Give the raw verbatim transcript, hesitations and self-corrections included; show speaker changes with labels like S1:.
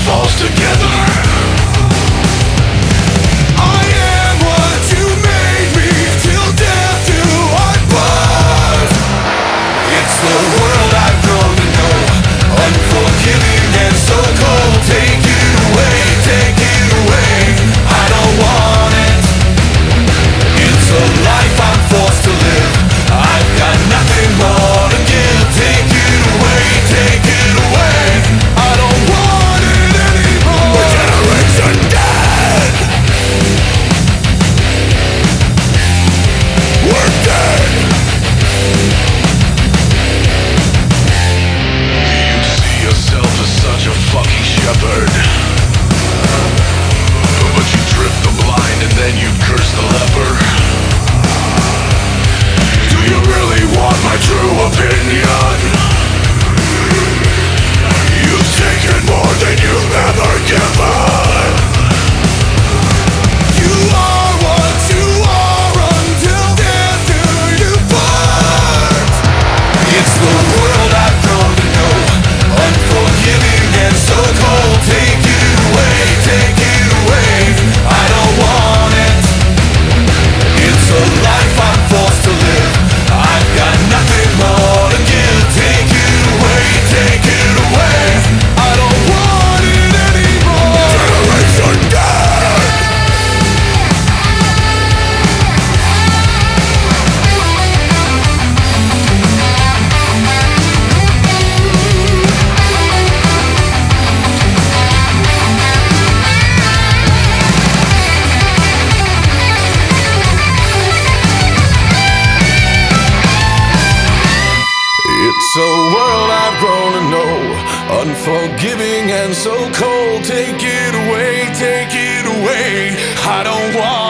S1: falls together. I am what you made me, till death do I part. It's the world I've grown to know, unforgiving and so cold. Take it away, take it away, I don't want it. It's a life I'm forced to live, I've got nothing more to give. Take it away, take it away, I don't want it anymore. The generation dead, we're dead. You see yourself as such a fucking shepherd, but you trip the blind and then you curse the leper. Do you really want my true opinion? You've taken more than you've ever given. You are what you are until death do you part. It's the world I've grown to know, unforgiving and so cold. Take it away, take it away, I don't want it. It's a life I'm forced to live, I've got nothing more to give. Take it away, take it away, I don't want it anymore. Generation dead. It's a world I've grown to know, unforgiving and so cold. Take it away, take it away, I don't want